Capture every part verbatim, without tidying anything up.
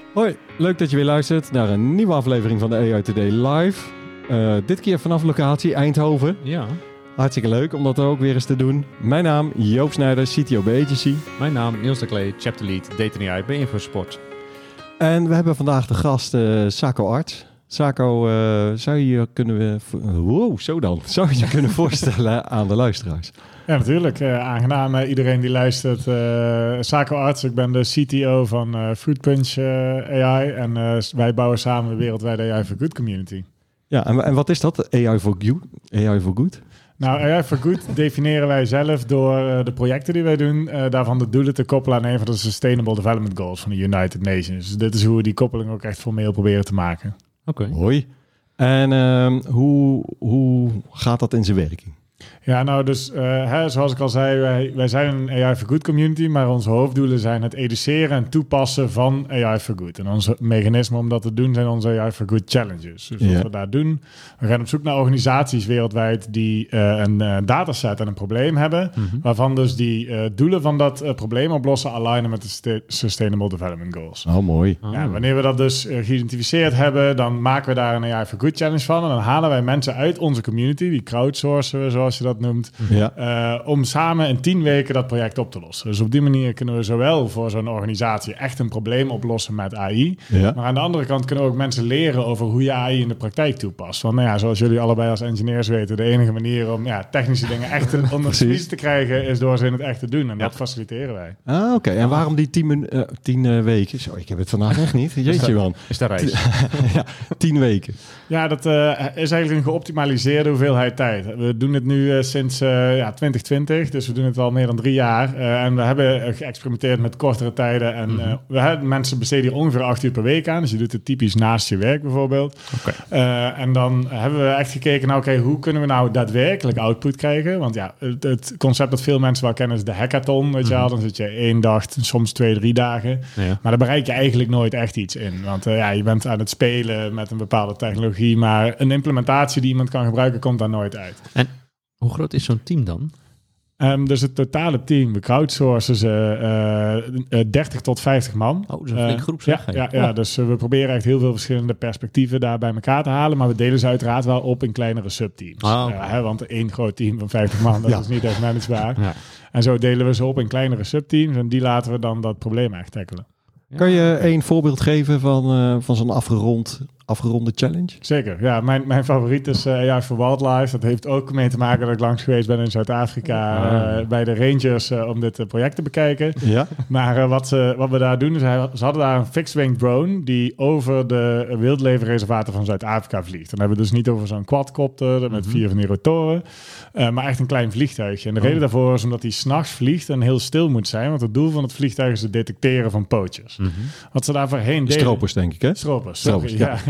Hoi, leuk dat je weer luistert naar een nieuwe aflevering van de A I Today Live. Uh, dit keer vanaf locatie Eindhoven. Ja. Hartstikke leuk om dat ook weer eens te doen. Mijn naam Joop Snijder, C T O bij Agency. Mijn naam Niels de Klee, Chapter Lead Data en A I bij Infosport. En we hebben vandaag de gast uh, Sako Arts. Sako, uh, zou je je kunnen... Wow, zo dan. Zou je je kunnen voorstellen aan de luisteraars? Ja, natuurlijk. Uh, aangenaam uh, iedereen die luistert. Uh, Sako Arts, ik ben de C T O van uh, Foodpunch uh, A I. En uh, wij bouwen samen de wereldwijde A I for Good community. Ja, en, en wat is dat? A I for Good? A I for Good? Nou, A I for Good definiëren wij zelf door uh, de projecten die wij doen. Uh, daarvan de doelen te koppelen aan een van de Sustainable Development Goals van de United Nations. Dus dit is hoe we die koppeling ook echt formeel proberen te maken. Oké. Okay. Mooi. En uh, hoe, hoe gaat dat in zijn werking? Ja, nou dus, uh, hè, zoals ik al zei, wij, wij zijn een A I for Good community, maar onze hoofddoelen zijn het educeren en toepassen van A I for Good. En onze mechanismen om dat te doen zijn onze A I for Good challenges. Dus wat yeah. we daar doen, we gaan op zoek naar organisaties wereldwijd die uh, een uh, dataset en een probleem hebben, mm-hmm. waarvan dus die uh, doelen van dat uh, probleem oplossen alignen met de st- Sustainable Development Goals. Oh, mooi. Ja, oh. Wanneer we dat dus uh, geïdentificeerd hebben, dan maken we daar een A I for Good challenge van en dan halen wij mensen uit onze community, die crowdsourcen we, zoals je dat noemt, ja. uh, om samen in tien weken dat project op te lossen. Dus op die manier kunnen we zowel voor zo'n organisatie echt een probleem oplossen met A I, ja. maar aan de andere kant kunnen we ook mensen leren over hoe je A I in de praktijk toepast. Want nou ja, zoals jullie allebei als engineers weten, de enige manier om ja, technische dingen echt onder de vlies te krijgen is door ze in het echt te doen. En ja. dat faciliteren wij. Ah, oké. Okay. En waarom die tien, uh, tien uh, weken? Zo, ik heb het vandaag echt niet. Jeetje man. Is dat reis? ja, tien weken. Ja, dat uh, is eigenlijk een geoptimaliseerde hoeveelheid tijd. We doen het nu uh, sinds uh, ja, twintig twintig, dus we doen het al meer dan drie jaar. Uh, en we hebben geëxperimenteerd met kortere tijden. En mm-hmm. uh, we hebben mensen besteden hier ongeveer acht uur per week aan. Dus je doet het typisch naast je werk bijvoorbeeld. Okay. Uh, en dan hebben we echt gekeken, nou oké, okay, hoe kunnen we nou daadwerkelijk output krijgen? Want ja, het, het concept dat veel mensen wel kennen is de hackathon, weet je wel. Mm-hmm. Dan zit je één dag, soms twee, drie dagen. Ja. Maar daar bereik je eigenlijk nooit echt iets in. Want uh, ja, je bent aan het spelen met een bepaalde technologie, maar een implementatie die iemand kan gebruiken, komt daar nooit uit. En hoe groot is zo'n team dan? Um, dus het totale team, we crowdsourcen ze uh, uh, dertig tot vijftig man. Oh, dat is een flink groep zeg. Uh, ja, ja, ja, dus uh, we proberen echt heel veel verschillende perspectieven daar bij elkaar te halen. Maar we delen ze uiteraard wel op in kleinere subteams. Oh, okay. uh, hè, want één groot team van vijftig man, dat ja. is niet echt managebaar. Ja. En zo delen we ze op in kleinere subteams. En die laten we dan dat probleem echt tackelen. Ja. Kan je één voorbeeld geven van, uh, van zo'n afgerond... afgeronde challenge? Zeker, ja. Mijn, mijn favoriet is uh, A I for Wildlife. Dat heeft ook mee te maken dat ik langs geweest ben in Zuid-Afrika ah. uh, bij de rangers uh, om dit uh, project te bekijken. Ja. Maar uh, wat, uh, wat we daar doen, is hij, ze hadden daar een fixed-wing drone die over de wildlevenreservaten van Zuid-Afrika vliegt. Dan hebben we dus niet over zo'n quadcopter met mm-hmm. vier van die rotoren, uh, maar echt een klein vliegtuigje. En de oh. reden daarvoor is omdat hij 's nachts vliegt en heel stil moet zijn, want het doel van het vliegtuig is het detecteren van pootjes. Mm-hmm. Wat ze daar voorheen deden... Stropers, denk ik, hè? Stropers, Stropers ja. ja.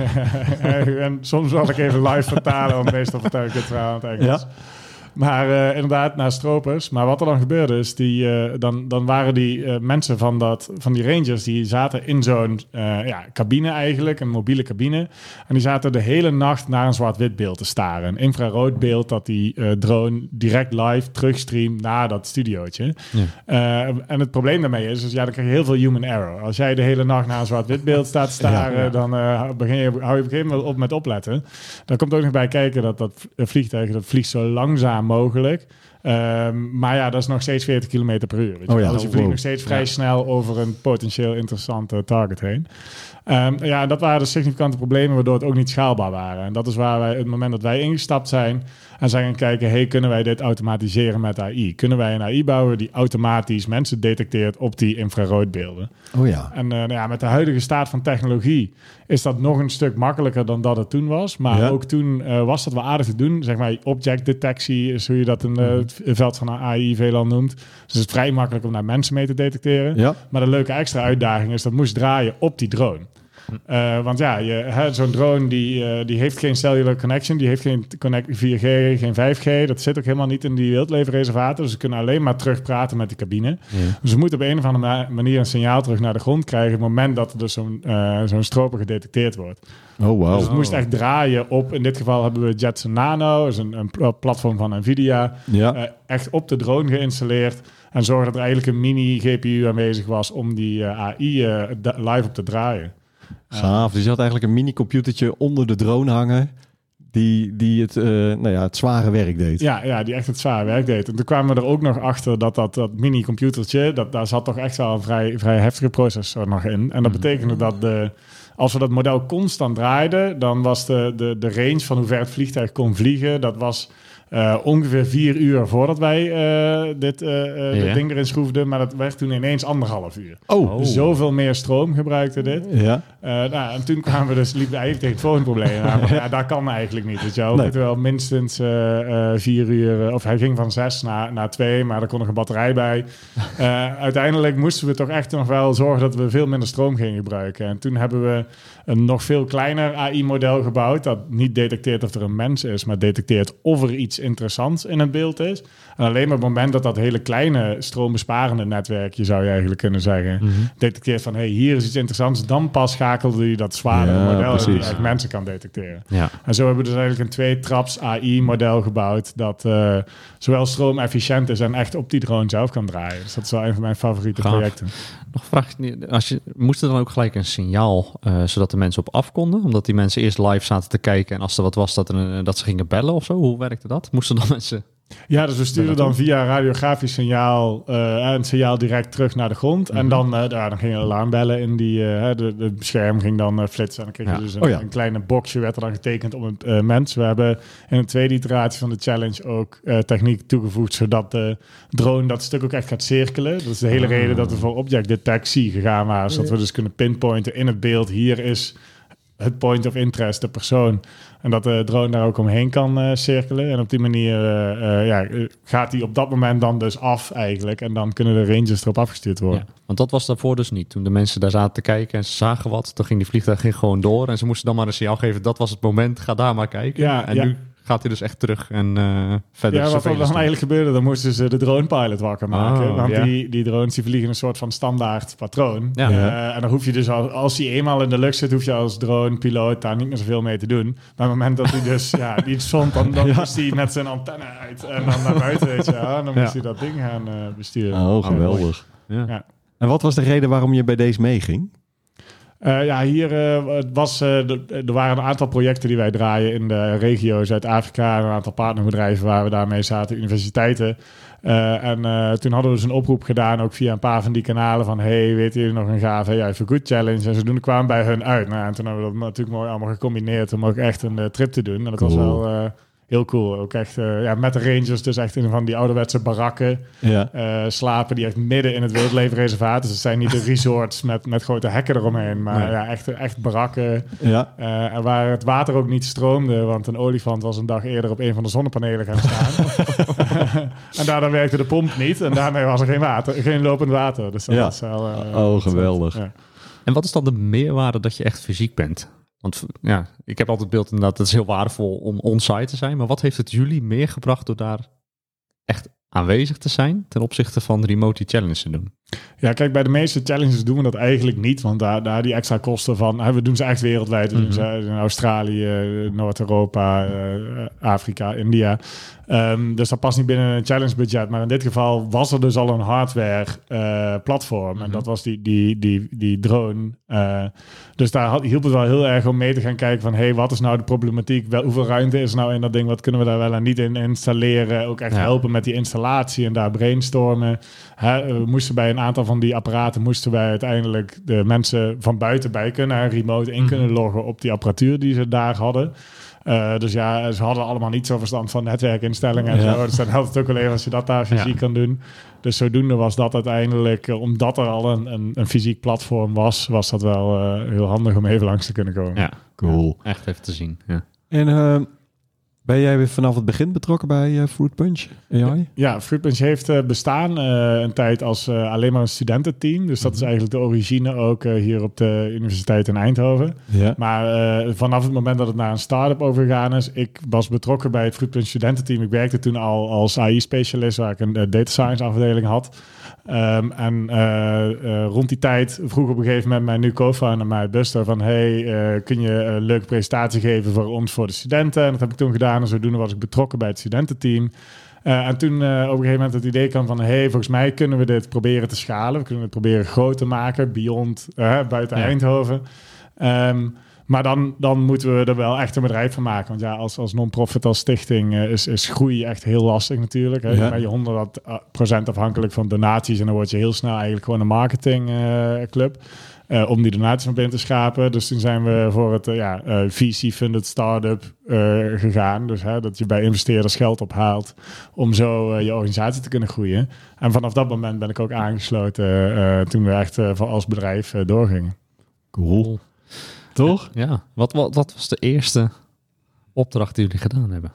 En soms zal ik even live vertalen, want meestal vertel ik het verhaal in het Engels. Ja. Maar uh, inderdaad, naar stropers. Maar wat er dan gebeurde is, die, uh, dan, dan waren die uh, mensen van, dat, van die rangers, die zaten in zo'n uh, ja, cabine eigenlijk, een mobiele cabine. En die zaten de hele nacht naar een zwart-wit beeld te staren. Een infrarood beeld dat die uh, drone direct live terugstreamt naar dat studiootje. Ja. Uh, en het probleem daarmee is, dus, ja, dan krijg je heel veel human error. Als jij de hele nacht naar een zwart-wit beeld staat te staren, ja, ja. dan uh, begin je, hou je op een gegeven moment op met opletten. Daar komt ook nog bij kijken dat dat vliegtuig, dat vliegt zo langzaam mogelijk. Um, maar ja, dat is nog steeds veertig kilometer per uur. Weet je? Oh ja, dus je vliegt wow. nog steeds vrij ja. snel over een potentieel interessante target heen. Um, ja, dat waren de significante problemen waardoor het ook niet schaalbaar waren. En dat is waar wij, het moment dat wij ingestapt zijn en zijn gaan kijken, hey, kunnen wij dit automatiseren met A I? Kunnen wij een A I bouwen die automatisch mensen detecteert op die infraroodbeelden? Oh ja. En uh, nou ja, met de huidige staat van technologie is dat nog een stuk makkelijker dan dat het toen was. Maar ja. ook toen uh, was dat wel aardig te doen. Zeg maar, object detectie is hoe je dat in uh, het veld van A I veelal noemt. Dus het is vrij makkelijk om naar mensen mee te detecteren. Ja. Maar de leuke extra uitdaging is dat moest draaien op die drone. Uh, want ja, je, hè, zo'n drone die, uh, die heeft geen cellular connection, die heeft geen connect- vier G, geen vijf G. Dat zit ook helemaal niet in die wildlevenreservaten. Dus ze kunnen alleen maar terugpraten met die cabine. Ja. Dus ze moeten op een of andere manier een signaal terug naar de grond krijgen op het moment dat er dus zo'n, uh, zo'n stroper gedetecteerd wordt. Oh, wow. Dus het moest echt draaien op, in dit geval hebben we Jetson Nano, dat is een, een platform van Nvidia, ja. uh, echt op de drone geïnstalleerd. En zorgen dat er eigenlijk een mini-G P U aanwezig was om die uh, A I uh, da- live op te draaien. Gaaf. Dus je had eigenlijk een mini-computertje onder de drone hangen die, die het, uh, nou ja, het zware werk deed. Ja, ja, die echt het zware werk deed. En toen kwamen we er ook nog achter dat dat, dat mini-computertje, dat, daar zat toch echt wel een vrij, vrij heftige processor nog in. En dat betekende dat de, als we dat model constant draaiden, dan was de, de, de range van hoe ver het vliegtuig kon vliegen, dat was Uh, ongeveer vier uur voordat wij uh, dit, uh, uh, ja. dit ding erin schroefden. Maar dat werd toen ineens anderhalf uur. Oh. Dus zoveel meer stroom gebruikte dit. Ja. Uh, nou, en toen kwamen we dus, liepen we eigenlijk tegen het volgende probleem aan. Maar, ja, dat kan eigenlijk niet. Weet je wel. We moeten wel minstens uh, uh, vier uur... Uh, of hij ging van zes naar, naar twee, maar er kon nog een batterij bij. Uh, uiteindelijk moesten we toch echt nog wel zorgen dat we veel minder stroom gingen gebruiken. En toen hebben we een nog veel kleiner A I-model gebouwd, dat niet detecteert of er een mens is, maar detecteert of er iets interessants in het beeld is. En alleen maar op het moment dat dat hele kleine stroombesparende netwerkje, zou je eigenlijk kunnen zeggen, Mm-hmm. detecteert van, hey, hier is iets interessants, dan pas schakelde je dat zwaardere Ja, model precies. die echt mensen kan detecteren. Ja. En zo hebben we dus eigenlijk een twee-traps A I-model gebouwd dat uh, zowel stroomefficiënt is en echt op die drone zelf kan draaien. Dus dat is wel een van mijn favoriete Gaaf. projecten. Nog een vraag. Als je, moest er dan ook gelijk een signaal, uh, zodat de mensen op af konden? Omdat die mensen eerst live zaten te kijken en als er wat was, dat, er een, dat ze gingen bellen of zo? Hoe werkte dat? Moesten dan mensen... Ja, dus we sturen dan via radiografisch signaal uh, een signaal direct terug naar de grond. Mm-hmm. En dan, uh, ja, dan gingen alarmbellen in die... Uh, de, de scherm ging dan uh, flitsen. En dan kreeg je ja. dus een, oh, ja. een kleine boxje, werd er dan getekend om een uh, mens. We hebben in een tweede iteratie van de challenge ook uh, techniek toegevoegd, zodat de drone dat stuk ook echt gaat cirkelen. Dat is de hele ah. reden dat we voor object detectie gegaan waren. Zodat we dus kunnen pinpointen in het beeld. Hier is het point of interest, de persoon. En dat de drone daar ook omheen kan uh, cirkelen. En op die manier uh, uh, ja, gaat die op dat moment dan dus af eigenlijk. En dan kunnen de rangers erop afgestuurd worden. Ja, want dat was daarvoor dus niet. Toen de mensen daar zaten te kijken en ze zagen wat, toen ging die vliegtuig ging gewoon door. En ze moesten dan maar een signaal geven, dat was het moment, ga daar maar kijken. Ja, en ja. nu gaat hij dus echt terug en uh, verder. Ja, wat er dan eigenlijk gebeurde, dan moesten ze de dronepilot wakker maken. Oh, want ja. die, die drones die vliegen een soort van standaard patroon. Ja. Uh, en dan hoef je dus, al, als die eenmaal in de lucht zit, hoef je als dronepiloot daar niet meer zoveel mee te doen. Maar op het moment dat hij dus ja, die stond, dan, dan ja. moest hij met zijn antenne uit. En dan naar buiten, weet je, ja, dan moest ja. hij dat ding gaan uh, besturen. Oh, geweldig. Ja. Ja. En wat was de reden waarom je bij deze meeging? Uh, ja, hier uh, het was, uh, de, er waren een aantal projecten die wij draaien in de regio Zuid-Afrika. Een aantal partnerbedrijven waar we daarmee zaten, universiteiten. Uh, en uh, toen hadden we dus een oproep gedaan, ook via een paar van die kanalen, van hey, weet jullie nog een gave A I for Good challenge? En zodoende kwamen bij hun uit. Nou, en toen hebben we dat natuurlijk mooi allemaal gecombineerd om ook echt een uh, trip te doen. En dat cool. was wel... Uh, heel cool. Ook echt uh, ja, met de rangers, dus echt in van die ouderwetse barakken ja. uh, slapen die echt midden in het wildlevenreservaat. Dus het zijn niet de resorts met, met grote hekken eromheen, maar nee. ja, echt, echt barakken. Ja. Uh, en waar het water ook niet stroomde, want een olifant was een dag eerder op een van de zonnepanelen gaan staan. En daardoor werkte de pomp niet en daarmee was er geen water, geen lopend water. Dus dat ja. was wel... Uh, oh, geweldig. Ja. En wat is dan de meerwaarde dat je echt fysiek bent? Want ja, ik heb altijd het beeld inderdaad, het is heel waardevol om on-site te zijn. Maar wat heeft het jullie meer gebracht door daar echt aanwezig te zijn ten opzichte van remote challenges te doen? Ja, kijk, bij de meeste challenges doen we dat eigenlijk niet. Want daar, daar die extra kosten van... We doen ze echt wereldwijd. We mm-hmm. doen ze in Australië, Noord-Europa, uh, Afrika, India. Um, dus dat past niet binnen een challenge budget. Maar in dit geval was er dus al een hardware uh, platform. Mm-hmm. En dat was die, die, die, die drone. Uh, dus daar had, hielp het wel heel erg om mee te gaan kijken van... hey, wat is nou de problematiek? Wel, hoeveel ruimte is nou in dat ding? Wat kunnen we daar wel en niet in installeren? Ook echt ja. helpen met die installatie en daar brainstormen. Hè, we moesten bij een aantal van die apparaten... moesten wij uiteindelijk de mensen van buiten bij kunnen... en remote in kunnen loggen op die apparatuur die ze daar hadden... Uh, dus ja, ze hadden allemaal niet zo verstand van netwerkinstellingen en ja. zo. Dus dan helpt het ook wel even als je dat daar fysiek ja. kan doen. Dus zodoende was dat uiteindelijk, uh, omdat er al een, een, een fysiek platform was, was dat wel uh, heel handig om even langs te kunnen komen. Ja, cool. Ja, echt even te zien. Ja. En uh, ben jij weer vanaf het begin betrokken bij uh, Fruit Punch A I? Ja, ja Fruit Punch heeft uh, bestaan uh, een tijd als uh, alleen maar een studententeam. Dus dat is eigenlijk de origine ook uh, hier op de Universiteit in Eindhoven. Ja. Maar uh, vanaf het moment dat het naar een start-up overgegaan is... ik was betrokken bij het Fruit Punch studententeam. Ik werkte toen al als A I-specialist... waar ik een uh, data science afdeling had. Um, en uh, uh, rond die tijd vroeg op een gegeven moment mijn nu co-founder mij, Buster, van hey, uh, kun je een leuke presentatie geven voor ons, voor de studenten? En dat heb ik toen gedaan en zodoende was ik betrokken bij het studententeam. Uh, en toen uh, op een gegeven moment het idee kwam van hey, volgens mij kunnen we dit proberen te schalen. We kunnen het proberen groot te maken, beyond, uh, buiten ja. Eindhoven. Um, maar dan, dan moeten we er wel echt een bedrijf van maken. Want ja, als, als non-profit, als stichting uh, is, is groei echt heel lastig natuurlijk. Hè. Ja. Dan ben je honderd procent afhankelijk van donaties en dan word je heel snel eigenlijk gewoon een marketingclub. Uh, Uh, om die donaties naar binnen te schapen. Dus toen zijn we voor het uh, ja, uh, V C-funded start-up uh, gegaan. Dus hè, dat je bij investeerders geld ophaalt om zo uh, je organisatie te kunnen groeien. En vanaf dat moment ben ik ook aangesloten uh, toen we echt uh, als bedrijf uh, doorgingen. Cool. Toch? Ja. Wat, wat, wat was de eerste opdracht die jullie gedaan hebben?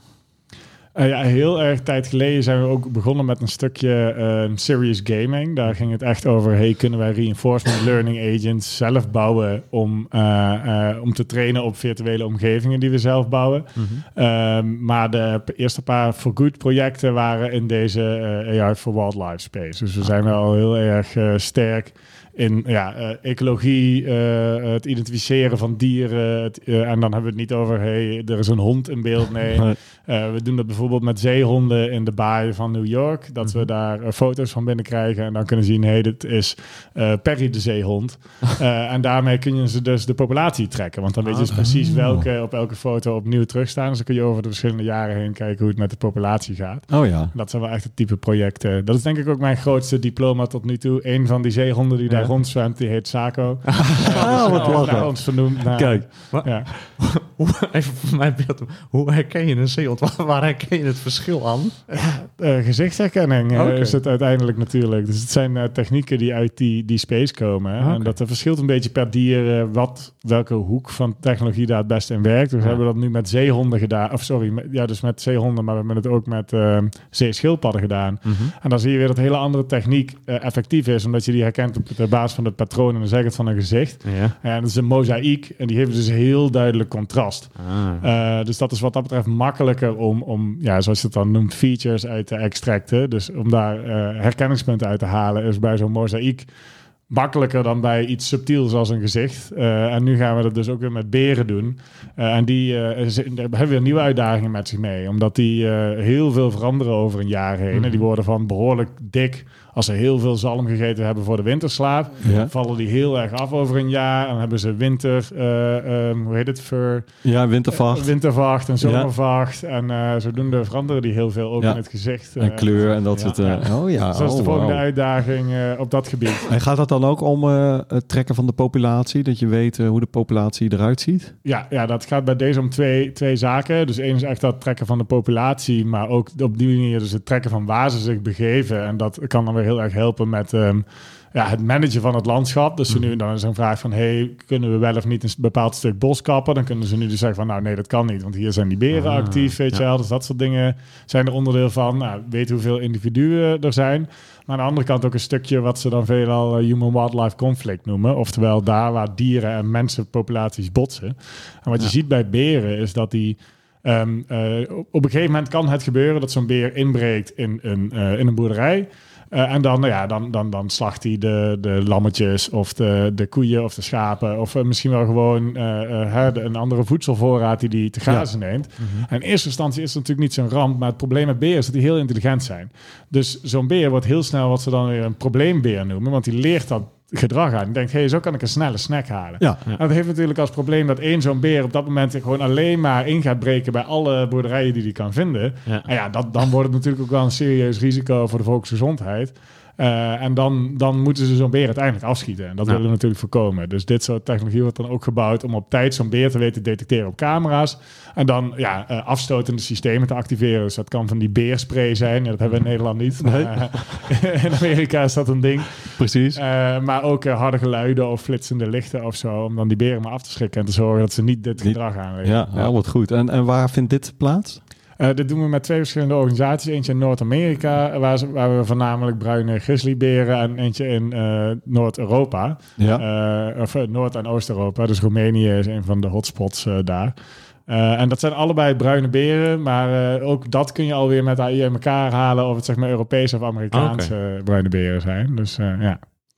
Uh, ja, heel erg tijd geleden zijn we ook begonnen met een stukje uh, serious gaming. Daar ging het echt over, hey, kunnen wij reinforcement learning agents zelf bouwen om, uh, uh, om te trainen op virtuele omgevingen die we zelf bouwen. Mm-hmm. Uh, maar de eerste paar for good projecten waren in deze uh, A I for wildlife space. Dus we zijn wel heel erg uh, sterk in ja, uh, ecologie, uh, het identificeren van dieren. Het, uh, en dan hebben we het niet over, hey, er is een hond in beeld. Nee, uh, we doen dat bijvoorbeeld met zeehonden in de baai van New York. Dat we daar uh, foto's van binnen krijgen en dan kunnen zien, hey, dit is uh, Perry de zeehond. uh, en daarmee kun je ze dus de populatie trekken. Want dan weet je dus precies welke op elke foto opnieuw terugstaan. Dus dan kun je over de verschillende jaren heen kijken hoe het met de populatie gaat. Oh ja. Dat zijn wel echt het type projecten. Dat is denk ik ook mijn grootste diploma tot nu toe. Een van die zeehonden die daar ja. rondzwemt, die heet Saco. Ah, wat lachen. Naar ons vernoemd. Naar, Kijk, ja. hoe, even voor mijn beeld. Hoe herken je een zeehond? Waar, waar herken je het verschil aan? Ja, uh, gezichtsherkenning okay. uh, is het uiteindelijk natuurlijk. Dus het zijn uh, technieken die uit die, die space komen. Okay. En dat uh, verschilt een beetje per dier uh, wat, welke hoek van technologie daar het beste in werkt. Dus ja. we hebben dat nu met zeehonden gedaan. Of sorry, met, ja, dus met zeehonden, maar we hebben het ook met uh, zeeschildpadden gedaan. Mm-hmm. En dan zie je weer dat hele andere techniek uh, effectief is, omdat je die herkent op de basis van het patroon en dan zeg het van een gezicht. Ja. En dat is een mozaïek en die heeft dus heel duidelijk contrast. Ah. Uh, dus dat is wat dat betreft makkelijker om, om ja, zoals je het dan noemt, features uit te extracten. Dus om daar uh, herkenningspunten uit te halen is bij zo'n mozaïek makkelijker dan bij iets subtiels als een gezicht. Uh, en nu gaan we dat dus ook weer met beren doen. Uh, en die uh, is, hebben weer nieuwe uitdagingen met zich mee. Omdat die uh, heel veel veranderen over een jaar heen. Mm-hmm. En die worden van behoorlijk dik. Als ze heel veel zalm gegeten hebben voor de winterslaap, ja. vallen die heel erg af over een jaar. En dan hebben ze winter, uh, um, hoe heet het? Ver, ja, wintervacht. Uh, wintervacht en zomervacht. Ja. En uh, zodoende veranderen die heel veel ook ja. in het gezicht. Uh, en kleur en dat ja. soort... Uh, ja. Oh ja, dus dat is de oh, volgende wow. uitdaging uh, op dat gebied. En gaat dat dan ook om uh, het trekken van de populatie? Dat je weet uh, hoe de populatie eruit ziet? Ja, ja, dat gaat bij deze om twee, twee zaken. Dus één is echt dat trekken van de populatie, maar ook op die manier dus het trekken van waar ze zich begeven. En dat kan dan weer heel erg helpen met um, ja, het managen van het landschap. Dus mm. nu dan is een vraag van, hey, kunnen we wel of niet een bepaald stuk bos kappen? Dan kunnen ze nu dus zeggen van, nou nee, dat kan niet, want hier zijn die beren ah, actief, weet ja. je wel. Dus dat soort dingen zijn er onderdeel van. Nou, weet hoeveel individuen er zijn. Maar aan de andere kant ook een stukje wat ze dan veelal uh, human-wildlife conflict noemen. Oftewel daar waar dieren en mensenpopulaties botsen. En wat ja. je ziet bij beren is dat die Um, uh, op een gegeven moment kan het gebeuren dat zo'n beer inbreekt in een, uh, in een boerderij. Uh, en dan, nou ja, dan, dan, dan slacht hij de, de lammetjes of de, de koeien of de schapen. Of uh, misschien wel gewoon uh, uh, een andere voedselvoorraad die hij te grazen ja. neemt. Mm-hmm. En in eerste instantie is het natuurlijk niet zo'n ramp. Maar het probleem met beren is dat die heel intelligent zijn. Dus zo'n beer wordt heel snel wat ze dan weer een probleembeer noemen. Want die leert dat gedrag aan. Die denkt, hé, hey, zo kan ik een snelle snack halen. Ja. Ja. En dat heeft natuurlijk als probleem dat één zo'n beer op dat moment gewoon alleen maar in gaat breken bij alle boerderijen die hij kan vinden. Ja. En ja, dat, dan wordt het natuurlijk ook wel een serieus risico voor de volksgezondheid. Uh, en dan, dan moeten ze zo'n beer uiteindelijk afschieten. En dat ja. willen we natuurlijk voorkomen. Dus dit soort technologie wordt dan ook gebouwd om op tijd zo'n beer te weten te detecteren op camera's. En dan ja, uh, afstotende systemen te activeren. Dus dat kan van die beerspray zijn. Ja, dat hebben we in Nederland niet. Nee. Maar, uh, in Amerika is dat een ding. Precies. Uh, maar ook uh, harde geluiden of flitsende lichten of zo. Om dan die beren maar af te schrikken en te zorgen dat ze niet dit gedrag aanleggen. Ja, ja, wat goed. En, en waar vindt dit plaats? Uh, dit doen we met twee verschillende organisaties. Eentje in Noord-Amerika, waar, ze, waar we voornamelijk bruine grizzlyberen, en eentje in uh, Noord-Europa. Ja. Uh, of uh, Noord- en Oost-Europa. Dus Roemenië is een van de hotspots uh, daar. Uh, en dat zijn allebei bruine beren, maar uh, ook dat kun je alweer met A I in elkaar halen of het zeg maar Europese of Amerikaanse okay. uh, bruine beren zijn. Dus uh, ja.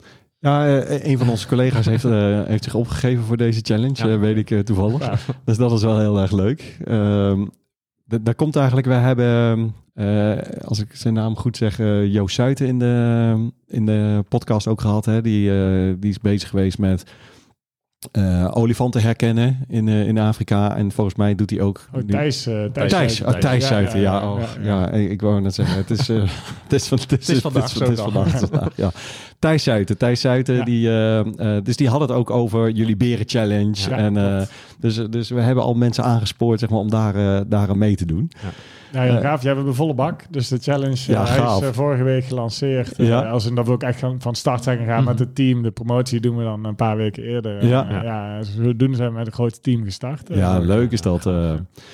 Ja, uh, een van onze collega's heeft, uh, heeft zich opgegeven voor deze challenge, ja. uh, weet ik uh, toevallig. Ja. Dus dat is wel heel erg leuk. Um, Daar komt eigenlijk, we hebben, uh, als ik zijn naam goed zeg, uh, Joost Zuiten in de, in de podcast ook gehad. Hè? Die, uh, die is bezig geweest met uh, olifanten herkennen in, uh, in Afrika. En volgens mij doet hij ook... Oh, Thijs. Uh, Thijs, Thijs, oh, Thijs ja, ja, ja, oh, ja, ja. ja, ik wou net zeggen. Het is, uh, het is, van, het is, het is vandaag. Het is, het is vandaag, vandaag ja. Thijs Zuiten. Thijs Zuiten, ja. die, uh, uh, dus die had het ook over jullie beren challenge. Ja, en, uh, dus, dus we hebben al mensen aangespoord zeg maar, om daar, uh, daar aan mee te doen. Ja. Ja, heel gaaf. Jij hebt een volle bak. Dus de challenge ja, hij is uh, vorige week gelanceerd. Ja. Uh, als in dat we ook echt gaan, van start zijn gegaan mm-hmm. met het team. De promotie doen we dan een paar weken eerder. Ja. Uh, ja. Zo doen zijn we met een groot team gestart. Uh, ja, leuk is dat. Uh.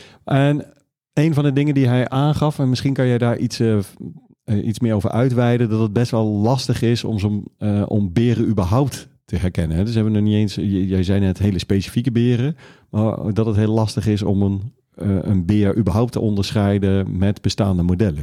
En een van de dingen die hij aangaf, en misschien kan jij daar iets, uh, uh, iets meer over uitweiden, dat het best wel lastig is om, zo, uh, om beren überhaupt te herkennen. Hè? Dus hebben we nog niet eens, j- jij zei net hele specifieke beren, maar dat het heel lastig is om een Uh, een beer überhaupt te onderscheiden met bestaande modellen?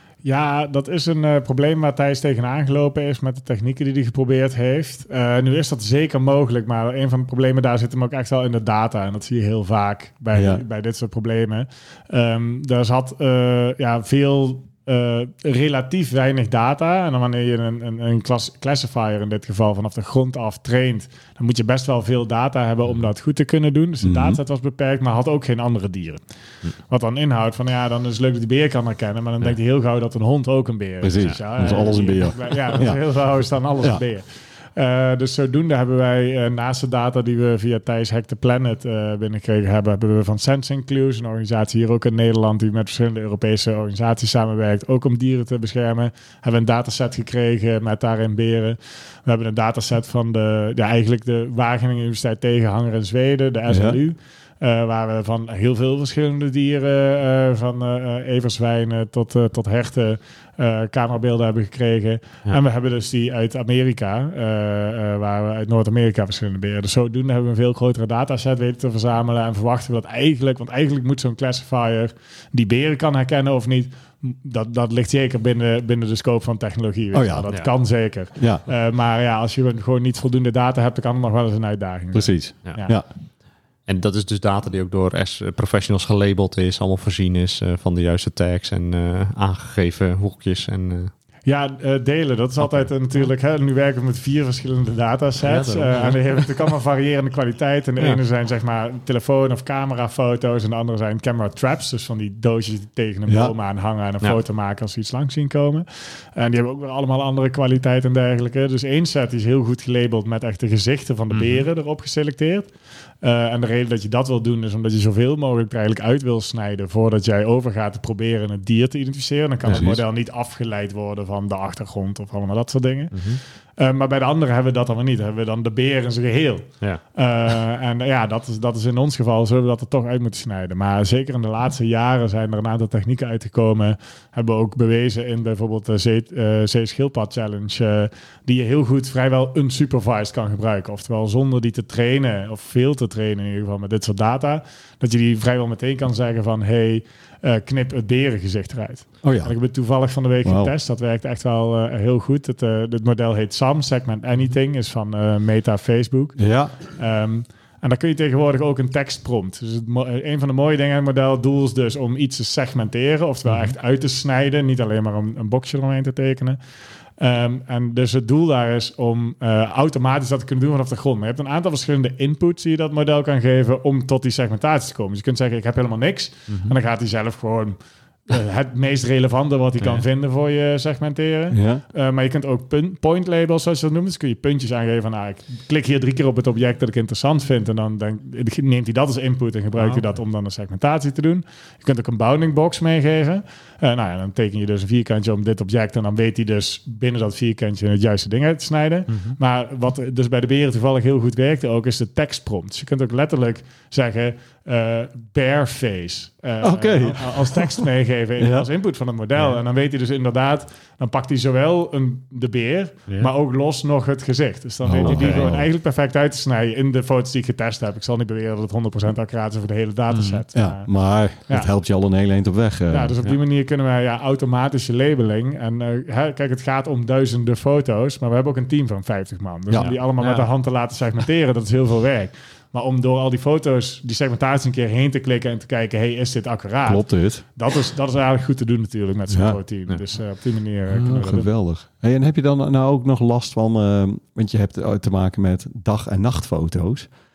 Ja, dat is een uh, probleem waar Thijs tegenaan gelopen is met de technieken die hij geprobeerd heeft. Uh, nu is dat zeker mogelijk, maar een van de problemen daar zit hem ook echt wel in de data. En dat zie je heel vaak bij, ja. bij dit soort problemen. Um, er zat uh, ja, veel... Uh, relatief weinig data. En dan wanneer je een, een, een class, classifier in dit geval vanaf de grond af traint, dan moet je best wel veel data hebben om dat goed te kunnen doen. Dus de mm-hmm. dataset was beperkt, maar had ook geen andere dieren. Mm. Wat dan inhoudt van, ja, dan is het leuk dat die beer kan herkennen, maar dan ja. denkt hij heel gauw dat een hond ook een beer is. Precies, dus ja, dat is alles een beer. Ja, dat is ja. heel gauw is dan alles ja. een beer. Uh, dus zodoende hebben wij uh, naast de data die we via Thijs Hack the Planet uh, binnengekregen hebben, hebben we van Sensing Clues, een organisatie hier ook in Nederland die met verschillende Europese organisaties samenwerkt, ook om dieren te beschermen, hebben we een dataset gekregen met daarin beren. We hebben een dataset van de, ja, eigenlijk de Wageningen Universiteit Tegenhanger in Zweden, de S L U. Ja. Uh, waar we van heel veel verschillende dieren, uh, van uh, everzwijnen tot, uh, tot herten, uh, camerabeelden hebben gekregen. Ja. En we hebben dus die uit Amerika, uh, uh, waar we uit Noord-Amerika verschillende beren. Dus zodoende hebben we een veel grotere dataset weten te verzamelen. En verwachten we dat eigenlijk, want eigenlijk moet zo'n classifier die beren kan herkennen of niet, Dat, dat ligt zeker binnen, binnen de scope van technologie. Oh ja, dat ja. kan zeker. Ja. Uh, maar ja, als je gewoon niet voldoende data hebt, dan kan het nog wel eens een uitdaging Precies. zijn. Ja. Ja. En dat is dus data die ook door S-professionals gelabeld is, allemaal voorzien is uh, van de juiste tags en uh, aangegeven hoekjes en... Uh... Ja, uh, delen. Dat is altijd uh, natuurlijk... Hè, nu werken we met vier verschillende datasets. Ja, uh, en die hebben natuurlijk allemaal variërende kwaliteit. En de ja. ene zijn zeg maar telefoon- of camerafoto's. En de andere zijn camera traps. Dus van die doosjes die tegen een boom ja. aan hangen en een ja. foto maken als ze iets langs zien komen. En die hebben ook weer allemaal andere kwaliteit en dergelijke. Dus één set is heel goed gelabeld met echt de gezichten van de beren mm-hmm. erop geselecteerd. Uh, en de reden dat je dat wil doen is omdat je zoveel mogelijk er eigenlijk uit wil snijden voordat jij overgaat te proberen het dier te identificeren. Dan kan Precies. het model niet afgeleid worden van de achtergrond of allemaal dat soort dingen. Mm-hmm. Uh, maar bij de anderen hebben we dat dan niet. Dan hebben we dan de beer in zijn geheel. Ja. Uh, en ja, dat is, dat is in ons geval, zullen we dat er toch uit moeten snijden. Maar zeker in de laatste jaren zijn er een aantal technieken uitgekomen. Hebben we ook bewezen in bijvoorbeeld de Zee, uh, Zee-Schildpad Challenge, uh, die je heel goed vrijwel unsupervised kan gebruiken. Oftewel zonder die te trainen, of veel te trainen in ieder geval met dit soort data, dat je die vrijwel meteen kan zeggen van, hey, uh, knip het berengezicht eruit. Oh ja. En ik heb het toevallig van de week wow. getest. Dat werkt echt wel uh, heel goed. Het, uh, het model heet S A M, Segment Anything, is van uh, Meta Facebook. Ja. Um, en dan kun je tegenwoordig ook een tekstprompt. Dus het mo- een van de mooie dingen in het model, doel is dus om iets te segmenteren, oftewel mm-hmm. echt uit te snijden, niet alleen maar om een boxje eromheen te tekenen. Um, en dus het doel daar is om uh, automatisch dat te kunnen doen vanaf de grond. Maar je hebt een aantal verschillende inputs die je dat model kan geven om tot die segmentatie te komen. Dus je kunt zeggen, ik heb helemaal niks. Mm-hmm. En dan gaat hij zelf gewoon uh, het meest relevante wat hij kan ja. vinden voor je segmenteren. Ja. Uh, maar je kunt ook punt, point labels, zoals je dat noemt. Dus kun je puntjes aangeven van, nou, ik klik hier drie keer op het object dat ik interessant vind. En dan denk, neemt hij dat als input en gebruikt hij oh, dat om dan een segmentatie te doen. Je kunt ook een bounding box meegeven. Uh, nou ja, dan teken je dus een vierkantje om dit object en dan weet hij dus binnen dat vierkantje het juiste ding uit te snijden. Mm-hmm. Maar wat dus bij de beren toevallig heel goed werkte ook, is de tekstprompt. Dus je kunt ook letterlijk zeggen uh, bear face uh, okay. uh, als tekst meegeven ja. als input van het model. Ja. En dan weet hij dus inderdaad, dan pakt hij zowel een, de beer, ja. maar ook los nog het gezicht. Dus dan oh, weet hij die okay. gewoon eigenlijk perfect uit te snijden in de foto's die ik getest heb. Ik zal niet beweren dat het honderd procent accuraat is voor de hele dataset. Mm. Ja, uh, maar ja. het helpt je al een hele eind op weg. Uh, ja, dus op die ja. manier kunnen wij ja, automatische labeling. En uh, hè, kijk, het gaat om duizenden foto's, maar we hebben ook een team van vijftig man. Dus ja. om die allemaal ja. met de hand te laten segmenteren, dat is heel veel werk. Maar om door al die foto's, die segmentatie een keer heen te klikken en te kijken, hey, is dit accuraat? Klopt dit? Dat is, dat is eigenlijk goed te doen natuurlijk met zo'n ja. groot team. Ja. Dus uh, op die manier uh, kunnen oh, we dat geweldig. Hey, en heb je dan nou ook nog last van, uh, want je hebt te maken met dag- en nachtfoto's.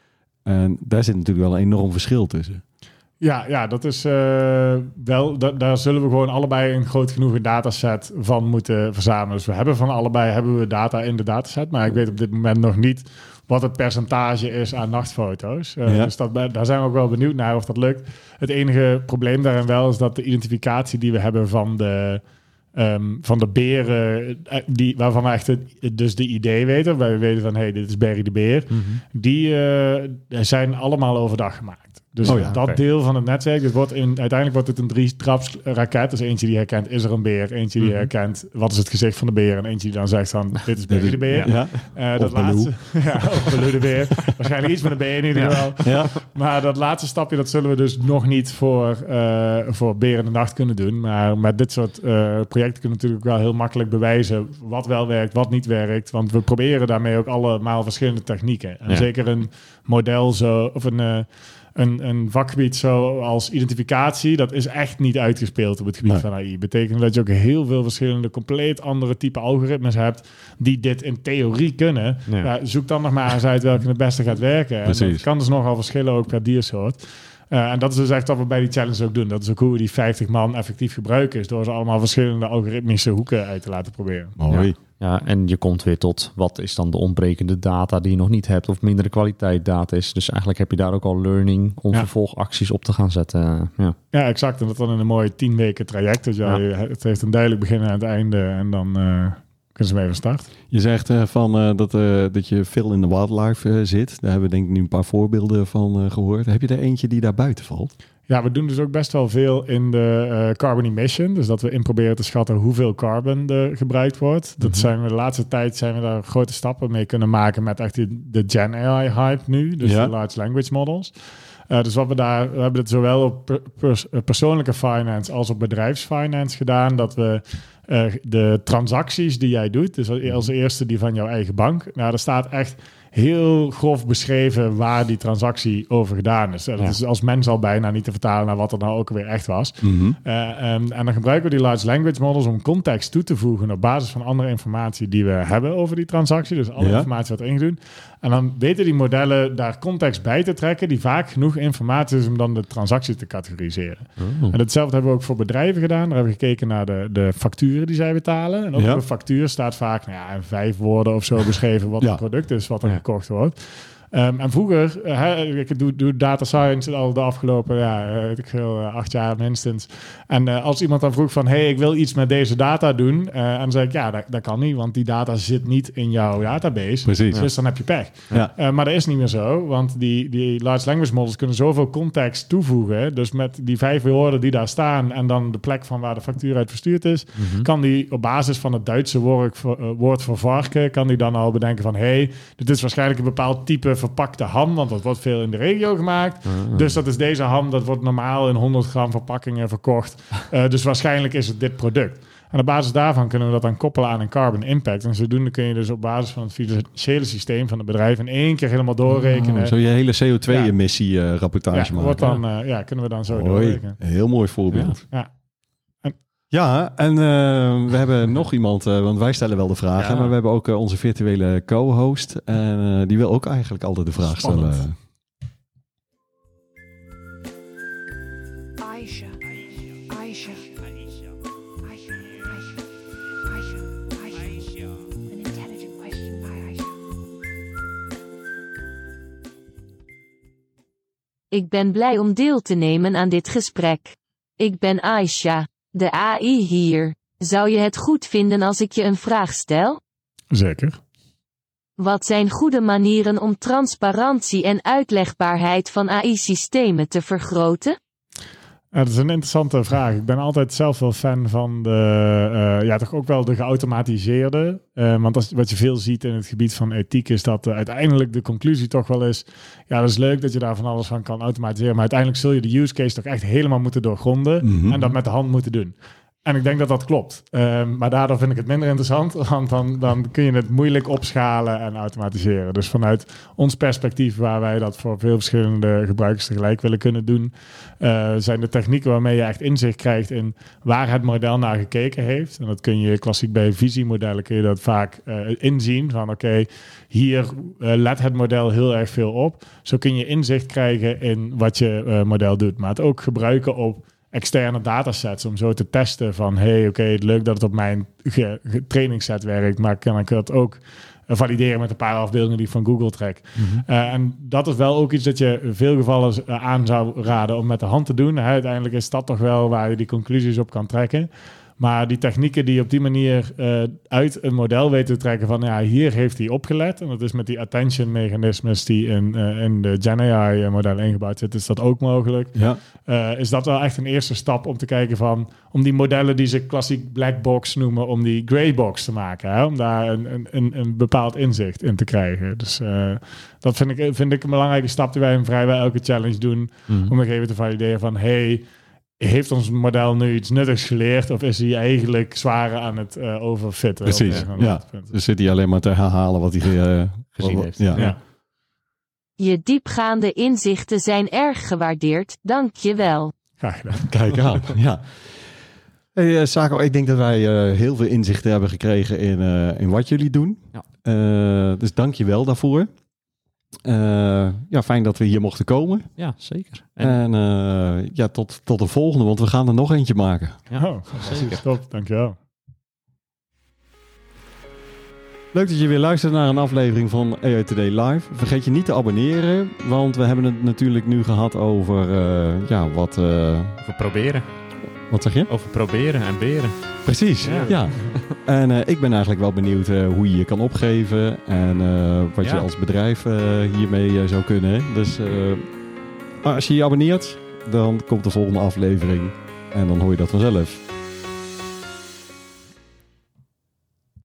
En daar zit natuurlijk wel een enorm verschil tussen. Ja, ja, dat is uh, wel, da- daar zullen we gewoon allebei een groot genoeg dataset van moeten verzamelen. Dus we hebben van allebei hebben we data in de dataset, maar ik weet op dit moment nog niet wat het percentage is aan nachtfoto's. Uh, ja. Dus dat, daar zijn we ook wel benieuwd naar of dat lukt. Het enige probleem daarin wel is dat de identificatie die we hebben van de, um, van de beren, die, waarvan we echt het, dus de idee weten, wij weten van, hey, dit is Barry de Beer, mm-hmm. die uh, zijn allemaal overdag gemaakt. Dus oh ja, dat okay. deel van het netwerk, dit wordt in, uiteindelijk wordt het een drie-traps raket. Dus eentje die herkent, is er een beer? Eentje die mm-hmm. herkent, wat is het gezicht van de beer? En eentje die dan zegt van, dit is Barry de Beer. Ja. Uh, dat laatste, ja, of Baloo de Beer. Waarschijnlijk iets met een beer in ieder geval. Ja. Ja. Maar dat laatste stapje, dat zullen we dus nog niet voor, uh, voor Beer in de Nacht kunnen doen. Maar met dit soort uh, projecten kunnen we natuurlijk wel heel makkelijk bewijzen wat wel werkt, wat niet werkt. Want we proberen daarmee ook allemaal verschillende technieken. En ja. zeker een model zo, of een... Uh, Een, een vakgebied zoals identificatie, dat is echt niet uitgespeeld op het gebied nee. van A I. Betekent dat je ook heel veel verschillende, compleet andere type algoritmes hebt die dit in theorie kunnen. Ja. Ja, zoek dan nog maar eens uit welke het beste gaat werken. En dat kan dus nogal verschillen ook per diersoort. Uh, en dat is dus echt wat we bij die challenge ook doen. Dat is ook hoe we die vijftig man effectief gebruiken, is door ze allemaal verschillende algoritmische hoeken uit te laten proberen. Mooi. Ja. Ja, en je komt weer tot wat is dan de ontbrekende data die je nog niet hebt of mindere kwaliteit data is. Dus eigenlijk heb je daar ook al learning om ja. vervolgacties op te gaan zetten. Ja, ja exact. En dat dan in een mooie tien weken traject. Dus ja, ja. Het heeft een duidelijk begin en het einde en dan uh, kunnen ze mee van start. Je zegt uh, van, uh, dat, uh, dat je veel in de wildlife uh, zit. Daar hebben we denk ik nu een paar voorbeelden van uh, gehoord. Heb je er eentje die daar buiten valt? Ja, we doen dus ook best wel veel in de uh, carbon emission. Dus dat we in proberen te schatten hoeveel carbon er gebruikt wordt. Dat mm-hmm. zijn we de laatste tijd zijn we daar grote stappen mee kunnen maken met echt die, de Gen A I-hype nu. Dus ja. de large language models. Uh, dus wat we daar, we hebben het zowel op per, pers, persoonlijke finance als op bedrijfsfinance gedaan. Dat we uh, de transacties die jij doet, dus als eerste die van jouw eigen bank. Nou, daar staat echt heel grof beschreven waar die transactie over gedaan is. Dat ja. is als mens al bijna niet te vertalen naar wat er nou ook weer echt was. Mm-hmm. Uh, um, en dan gebruiken we die large language models om context toe te voegen op basis van andere informatie die we hebben over die transactie. Dus alle ja. informatie wat erin doen. En dan weten die modellen daar context bij te trekken die vaak genoeg informatie is om dan de transactie te categoriseren. Oh. En hetzelfde hebben we ook voor bedrijven gedaan. Daar hebben we gekeken naar de, de facturen die zij betalen. En ook ja. op een factuur staat vaak nou ja, in vijf woorden of zo beschreven wat ja. het product is wat er ja. gekocht wordt. Um, en vroeger, uh, hè, ik doe, doe data science al de afgelopen ja, ik veel, uh, acht jaar minstens. En uh, als iemand dan vroeg van, hey, ik wil iets met deze data doen. Uh, en dan zei ik, ja, dat, dat kan niet, want die data zit niet in jouw database. Precies. Dus ja. dan heb je pech. Ja. Uh, maar dat is niet meer zo, want die, die large language models kunnen zoveel context toevoegen. Dus met die vijf woorden die daar staan en dan de plek van waar de factuur uit verstuurd is, mm-hmm. kan die op basis van het Duitse woord voor, uh, woord voor varken, kan die dan al bedenken van, hey, dit is waarschijnlijk een bepaald type verpakte ham, want dat wordt veel in de regio gemaakt. Uh-huh. Dus dat is deze ham, dat wordt normaal in honderd gram verpakkingen verkocht. Uh, dus waarschijnlijk is het dit product. En op basis daarvan kunnen we dat dan koppelen aan een carbon impact. En zodoende kun je dus op basis van het financiële systeem van het bedrijf in één keer helemaal doorrekenen. Oh, zo je hele C O twee emissie uh, rapportage ja, maken. Dan, uh, ja, kunnen we dan zo mooi. doorrekenen. Een heel mooi voorbeeld. Ja. ja. Ja, en uh, we hebben nog iemand, uh, want wij stellen wel de vragen, ja. maar we hebben ook uh, onze virtuele co-host en uh, die wil ook eigenlijk altijd de vraag Spannend. stellen. Aisha, Aisha, Aisha, Aisha, Aisha, Aisha, Aisha, an intelligent question by Aisha. Ik ben blij om deel te nemen aan dit gesprek. Ik ben Aisha. De A I hier. Zou je het goed vinden als ik je een vraag stel? Zeker. Wat zijn goede manieren om transparantie en uitlegbaarheid van A I-systemen te vergroten? Ja, dat is een interessante vraag. Ik ben altijd zelf wel fan van de, uh, ja, toch ook wel de geautomatiseerde. Uh, want als, wat je veel ziet in het gebied van ethiek is dat uh, uiteindelijk de conclusie toch wel is, ja, dat is leuk dat je daar van alles van kan automatiseren, maar uiteindelijk zul je de use case toch echt helemaal moeten doorgronden mm-hmm. en dat met de hand moeten doen. En ik denk dat dat klopt. Um, maar daardoor vind ik het minder interessant, want dan, dan kun je het moeilijk opschalen en automatiseren. Dus vanuit ons perspectief, waar wij dat voor veel verschillende gebruikers tegelijk willen kunnen doen, uh, zijn de technieken waarmee je echt inzicht krijgt in waar het model naar gekeken heeft. En dat kun je klassiek bij visiemodellen kun je dat vaak uh, inzien. Van oké, okay, hier uh, let het model heel erg veel op. Zo kun je inzicht krijgen in wat je uh, model doet. Maar het ook gebruiken op externe datasets om zo te testen van hey, oké, okay, leuk dat het op mijn ge- ge- trainingsset werkt, maar kan ik dat ook uh, valideren met een paar afbeeldingen die ik van Google trek. Mm-hmm. Uh, en dat is wel ook iets dat je in veel gevallen uh, aan zou raden om met de hand te doen. Uh, uiteindelijk is dat toch wel waar je die conclusies op kan trekken. Maar die technieken die op die manier uh, uit een model weten te trekken van ja, hier heeft hij opgelet. En dat is met die attention mechanismes die in, uh, in de Gen A I-modellen ingebouwd zitten, is dat ook mogelijk. Ja. Uh, is dat wel echt een eerste stap om te kijken van, om die modellen die ze klassiek black box noemen, om die grey box te maken. Hè? Om daar een, een, een bepaald inzicht in te krijgen. Dus uh, dat vind ik, vind ik een belangrijke stap die wij in vrijwel elke challenge doen. Mm. Om nog even te valideren van, hey, heeft ons model nu iets nuttigs geleerd of is hij eigenlijk zwaar aan het uh, overfitten? Precies, ja. Dus zit hij alleen maar te herhalen wat hij uh, gezien wat, heeft. Ja. Ja. Je diepgaande inzichten zijn erg gewaardeerd, dank je wel. Graag gedaan. Kijk aan, ja. Hey, uh, Sako, ik denk dat wij uh, heel veel inzichten hebben gekregen in, uh, in wat jullie doen. Ja. Uh, dus dank je wel daarvoor. Uh, ja, fijn dat we hier mochten komen. Ja, zeker. En, en uh, ja, tot, tot de volgende, want we gaan er nog eentje maken. Ja, oh, zeker. Top, dankjewel. Leuk dat je weer luistert naar een aflevering van A I Today Live. Vergeet je niet te abonneren, want we hebben het natuurlijk nu gehad over uh, ja, wat... Uh, over proberen. Wat zeg je? Over proberen en beren. Precies, ja. ja. En uh, ik ben eigenlijk wel benieuwd uh, hoe je je kan opgeven en uh, wat ja. je als bedrijf uh, hiermee uh, zou kunnen. Dus uh, als je je abonneert, dan komt de volgende aflevering en dan hoor je dat vanzelf.